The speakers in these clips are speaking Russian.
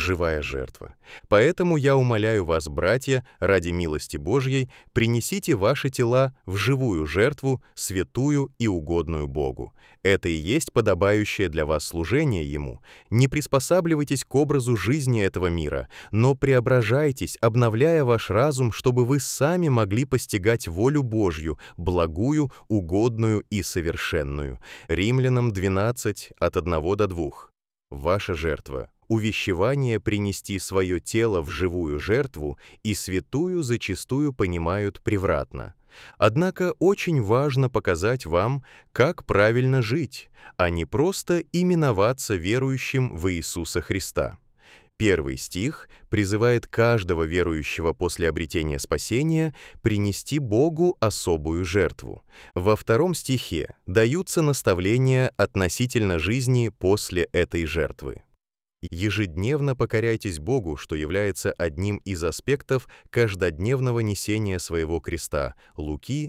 живая жертва. Поэтому я умоляю вас, братья, ради милости Божьей, принесите ваши тела в живую жертву, святую и угодную Богу. Это и есть подобающее для вас служение Ему. Не приспосабливайтесь к образу жизни этого мира, но преображайтесь, обновляя ваш разум, чтобы вы сами могли постигать волю Божью, благую, угодную и совершенную. Римлянам 12, от 1 до 2. Ваша жертва — увещевание принести свое тело в живую жертву, и святую зачастую понимают превратно. Однако очень важно показать вам, как правильно жить, а не просто именоваться верующим в Иисуса Христа. Первый стих призывает каждого верующего после обретения спасения принести Богу особую жертву. Во втором стихе даются наставления относительно жизни после этой жертвы. Ежедневно покоряйтесь Богу, что является одним из аспектов каждодневного несения своего креста. Луки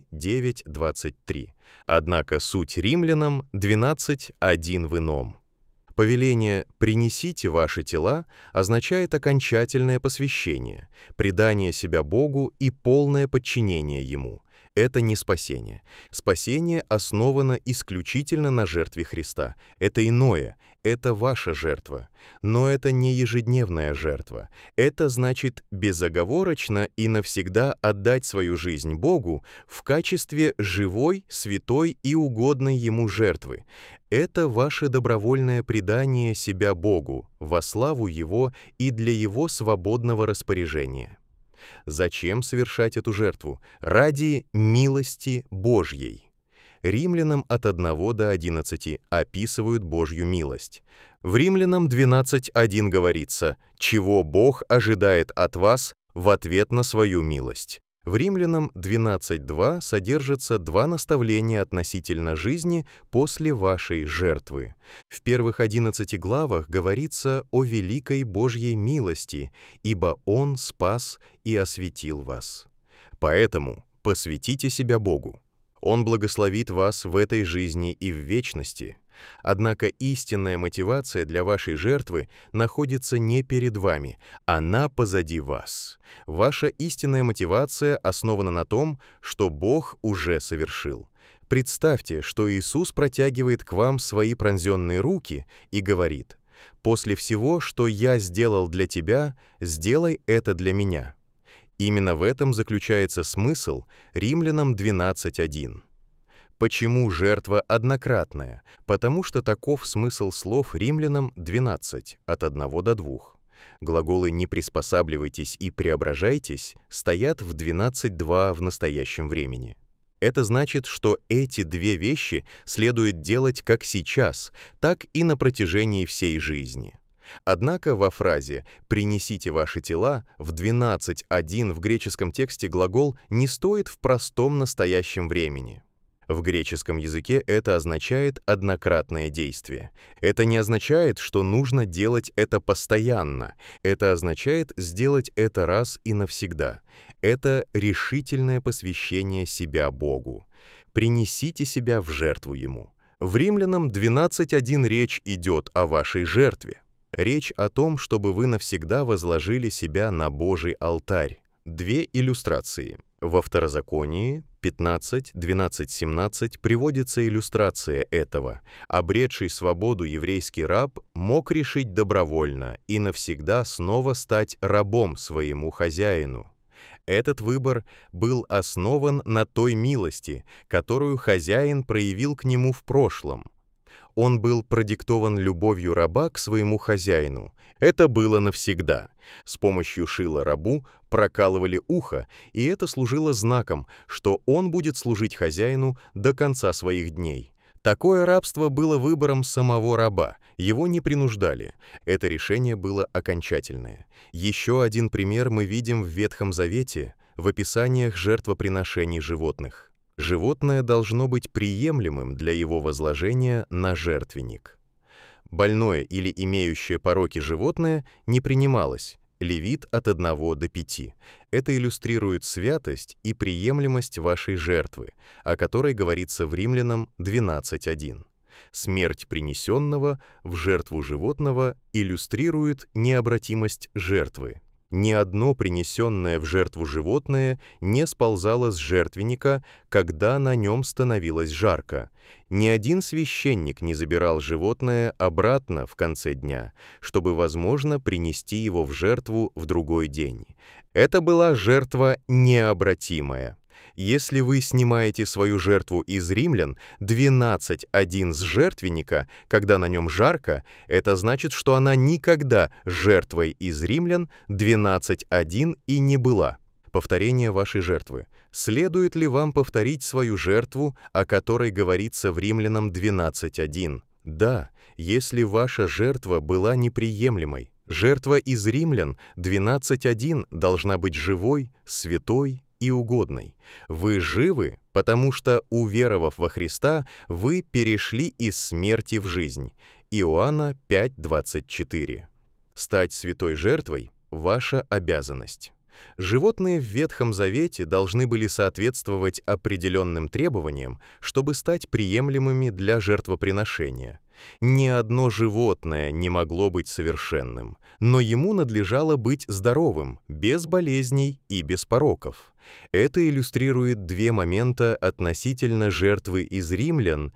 9:23. Однако суть Римлянам 12:1 в ином. Повеление «принесите ваши тела» означает окончательное посвящение, предание себя Богу и полное подчинение Ему. Это не спасение. Спасение основано исключительно на жертве Христа. Это иное, это ваша жертва. Но это не ежедневная жертва. Это значит безоговорочно и навсегда отдать свою жизнь Богу в качестве живой, святой и угодной Ему жертвы. Это ваше добровольное предание себя Богу во славу Его и для Его свободного распоряжения. Зачем совершать эту жертву? Ради милости Божьей. Римлянам от 1 до 11 описывают Божью милость. В Римлянам 12:1 говорится: «Чего Бог ожидает от вас в ответ на свою милость». В Римлянам 12:2 содержатся два наставления относительно жизни после вашей жертвы. В первых 11 главах говорится о великой Божьей милости, ибо Он спас и осветил вас. Поэтому посвятите себя Богу. Он благословит вас в этой жизни и в вечности. Однако истинная мотивация для вашей жертвы находится не перед вами, она позади вас. Ваша истинная мотивация основана на том, что Бог уже совершил. Представьте, что Иисус протягивает к вам свои пронзенные руки и говорит: «После всего, что я сделал для тебя, сделай это для меня». Именно в этом заключается смысл Римлянам 12:1. Почему жертва однократная? Потому что таков смысл слов Римлянам 12, от 1 до 2. Глаголы «не приспосабливайтесь» и «преображайтесь» стоят в 12:2 в настоящем времени. Это значит, что эти две вещи следует делать как сейчас, так и на протяжении всей жизни. Однако во фразе «принесите ваши тела» в 12:1 в греческом тексте глагол не стоит в простом настоящем времени. В греческом языке это означает однократное действие. Это не означает, что нужно делать это постоянно. Это означает сделать это раз и навсегда. Это решительное посвящение себя Богу. Принесите себя в жертву Ему. В Римлянам 12:1 речь идет о вашей жертве. Речь о том, чтобы вы навсегда возложили себя на Божий алтарь. Две иллюстрации. Во Второзаконии 15:12-17 приводится иллюстрация этого. Обретший свободу еврейский раб мог решить добровольно и навсегда снова стать рабом своему хозяину. Этот выбор был основан на той милости, которую хозяин проявил к нему в прошлом. Он был продиктован любовью раба к своему хозяину. Это было навсегда. С помощью шила рабу прокалывали ухо, и это служило знаком, что он будет служить хозяину до конца своих дней. Такое рабство было выбором самого раба, его не принуждали. Это решение было окончательное. Еще один пример мы видим в Ветхом Завете, в описаниях жертвоприношений животных. Животное должно быть приемлемым для его возложения на жертвенник. Больное или имеющее пороки животное не принималось. Левит от 1 до 5. Это иллюстрирует святость и приемлемость вашей жертвы, о которой говорится в Римлянам 12:1. Смерть принесенного в жертву животного иллюстрирует необратимость жертвы. Ни одно принесенное в жертву животное не сползало с жертвенника, когда на нем становилось жарко. Ни один священник не забирал животное обратно в конце дня, чтобы, возможно, принести его в жертву в другой день. Это была жертва необратимая. Если вы снимаете свою жертву из Римлян 12:1 с жертвенника, когда на нем жарко, это значит, что она никогда жертвой из Римлян 12:1 и не была. Повторение вашей жертвы. Следует ли вам повторить свою жертву, о которой говорится в Римлянам 12:1? Да, если ваша жертва была неприемлемой. Жертва из Римлян 12:1 должна быть живой, святой и угодной. Вы живы, потому что, уверовав во Христа, вы перешли из смерти в жизнь. Иоанна 5:24. Стать святой жертвой – ваша обязанность. Животные в Ветхом Завете должны были соответствовать определенным требованиям, чтобы стать приемлемыми для жертвоприношения. Ни одно животное не могло быть совершенным, но ему надлежало быть здоровым, без болезней и без пороков. Это иллюстрирует два момента относительно жертвы из Римлян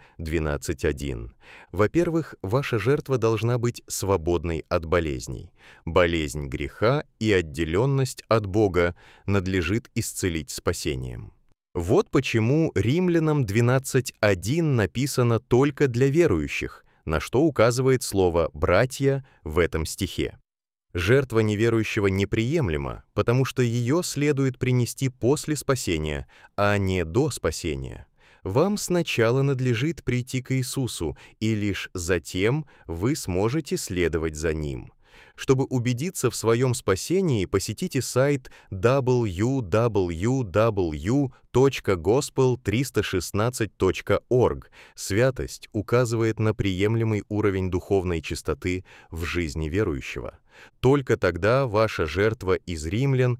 12:1. Во-первых, ваша жертва должна быть свободной от болезней. Болезнь греха и отделенность от Бога надлежит исцелить спасением. Вот почему Римлянам 12:1 написано только для верующих, на что указывает слово «братья» в этом стихе. Жертва неверующего неприемлема, потому что ее следует принести после спасения, а не до спасения. Вам сначала надлежит прийти к Иисусу, и лишь затем вы сможете следовать за Ним. Чтобы убедиться в своем спасении, посетите сайт www.gospel316.org. Святость указывает на приемлемый уровень духовной чистоты в жизни верующего. Только тогда ваша жертва из Римлян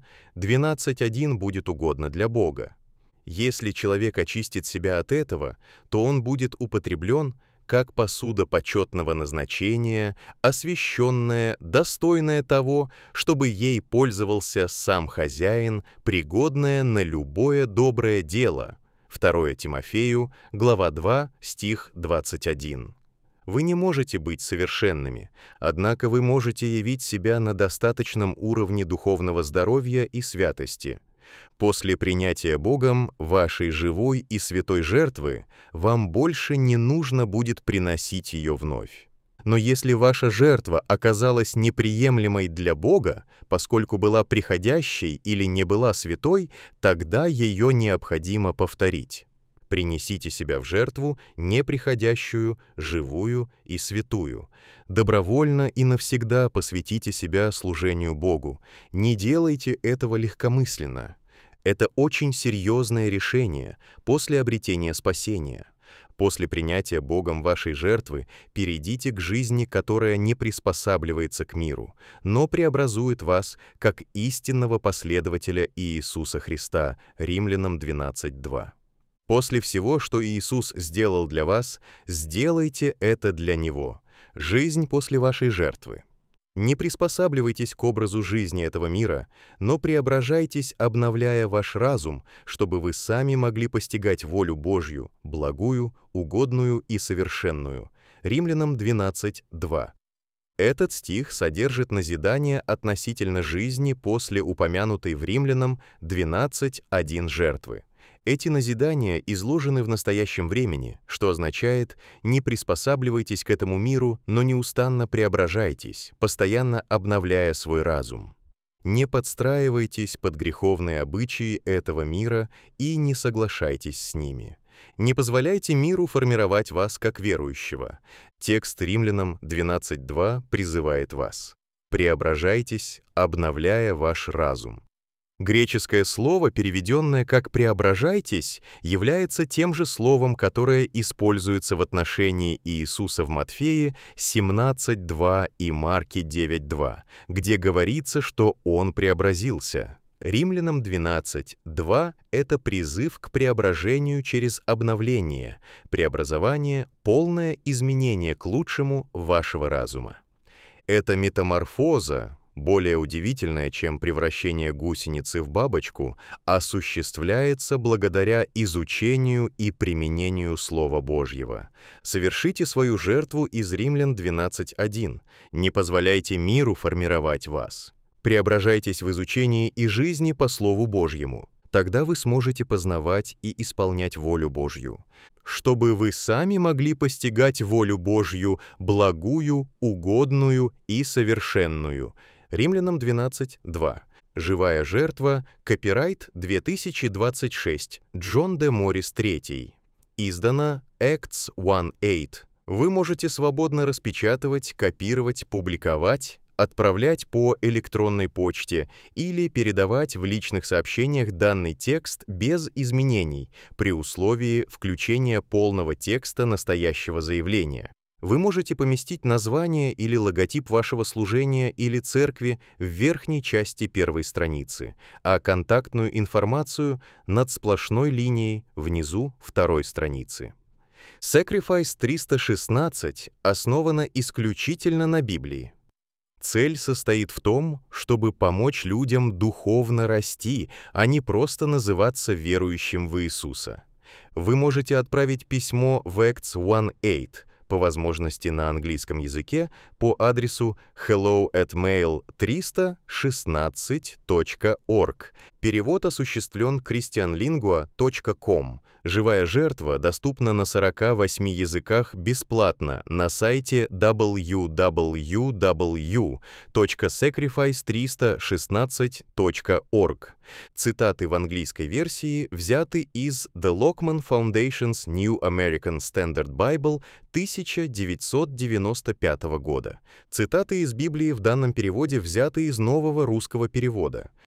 12:1 будет угодна для Бога. Если человек очистит себя от этого, то он будет употреблен как посуда почетного назначения, освященная, достойная того, чтобы ей пользовался сам хозяин, пригодная на любое доброе дело. 2 Тимофею, глава 2, стих 21. Вы не можете быть совершенными, однако вы можете явить себя на достаточном уровне духовного здоровья и святости. После принятия Богом вашей живой и святой жертвы вам больше не нужно будет приносить ее вновь. Но если ваша жертва оказалась неприемлемой для Бога, поскольку была приходящей или не была святой, тогда ее необходимо повторить. Принесите себя в жертву неприходящую, живую и святую. Добровольно и навсегда посвятите себя служению Богу. Не делайте этого легкомысленно. Это очень серьезное решение после обретения спасения. После принятия Богом вашей жертвы перейдите к жизни, которая не приспосабливается к миру, но преобразует вас как истинного последователя Иисуса Христа. Римлянам 12:2. После всего, что Иисус сделал для вас, сделайте это для Него. Жизнь после вашей жертвы. Не приспосабливайтесь к образу жизни этого мира, но преображайтесь, обновляя ваш разум, чтобы вы сами могли постигать волю Божью, благую, угодную и совершенную. Римлянам 12:2. Этот стих содержит назидание относительно жизни после упомянутой в Римлянам 12:1 жертвы. Эти назидания изложены в настоящем времени, что означает «не приспосабливайтесь к этому миру, но неустанно преображайтесь, постоянно обновляя свой разум». Не подстраивайтесь под греховные обычаи этого мира и не соглашайтесь с ними. Не позволяйте миру формировать вас как верующего. Текст Римлянам 12:2 призывает вас. Преображайтесь, обновляя ваш разум. Греческое слово, переведенное как «преображайтесь», является тем же словом, которое используется в отношении Иисуса в Матфее 17:2 и Марке 9:2, где говорится, что Он преобразился. Римлянам 12:2 — это призыв к преображению через обновление, преобразование, полное изменение к лучшему вашего разума. Эта метаморфоза, более удивительная, чем превращение гусеницы в бабочку, осуществляется благодаря изучению и применению Слова Божьего. Совершите свою жертву из Римлян 12:1. Не позволяйте миру формировать вас. Преображайтесь в изучении и жизни по Слову Божьему. Тогда вы сможете познавать и исполнять волю Божью, чтобы вы сами могли постигать волю Божью, благую, угодную и совершенную. Римлянам 12:2. Живая жертва. Копирайт 2026. Джон Д. Моррис III. Издано Acts 1:8. Вы можете свободно распечатывать, копировать, публиковать, отправлять по электронной почте или передавать в личных сообщениях данный текст без изменений при условии включения полного текста настоящего заявления. Вы можете поместить название или логотип вашего служения или церкви в верхней части первой страницы, а контактную информацию над сплошной линией внизу второй страницы. Sacrifice 316 основана исключительно на Библии. Цель состоит в том, чтобы помочь людям духовно расти, а не просто называться верующим в Иисуса. Вы можете отправить письмо в Acts 1:8, по возможности на английском языке, по адресу hello@mail316.org. Перевод осуществлен christianlingua.com. Живая жертва доступна на 48 языках бесплатно на сайте www.sacrifice316.org. Цитаты в английской версии взяты из The Lockman Foundation's New American Standard Bible 1995 года. Цитаты из Библии в данном переводе взяты из нового русского перевода.